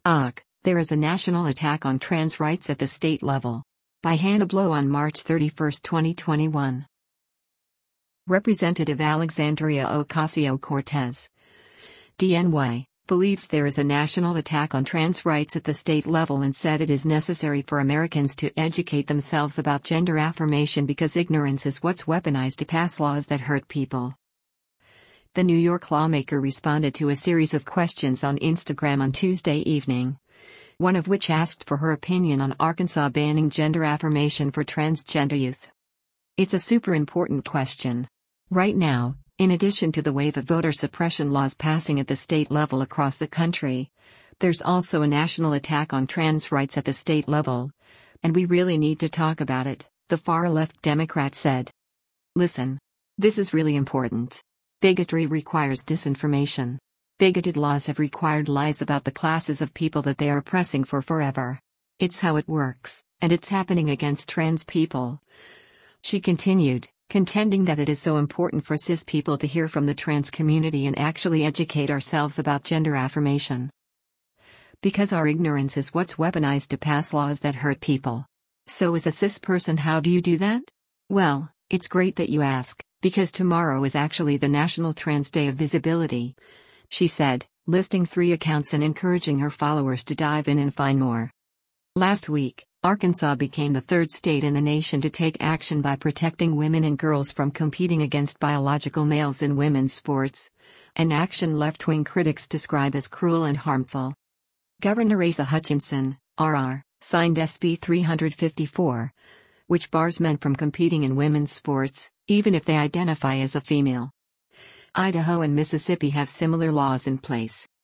There is a national attack on trans rights at the state level. By Hannah Blow on March 31, 2021. Representative Alexandria Ocasio-Cortez, DNY, believes there is a national attack on trans rights at the state level and said it is necessary for Americans to educate themselves about gender affirmation because ignorance is what's weaponized to pass laws that hurt people. The New York lawmaker responded to a series of questions on Instagram on Tuesday evening, one of which asked for her opinion on Arkansas banning gender affirmation for transgender youth. It's a super important question. Right now, in addition to the wave of voter suppression laws passing at the state level across the country, there's also a national attack on trans rights at the state level. And we really need to talk about it, the far-left Democrat said. Listen. This is really important. Bigotry requires disinformation. Bigoted laws have required lies about the classes of people that they are oppressing for forever. It's how it works, and it's happening against trans people. She continued, contending that it is so important for cis people to hear from the trans community and actually educate ourselves about gender affirmation. Because our ignorance is what's weaponized to pass laws that hurt people. So as a cis person, how do you do that? Well, it's great that you ask, because tomorrow is actually the National Trans Day of Visibility, she said, listing 3 accounts and encouraging her followers to dive in and find more. Last week, Arkansas became the 3rd state in the nation to take action by protecting women and girls from competing against biological males in women's sports, an action left-wing critics describe as cruel and harmful. Governor Asa Hutchinson, RR, signed SB 354, which bars men from competing in women's sports, even if they identify as a female. Idaho and Mississippi have similar laws in place.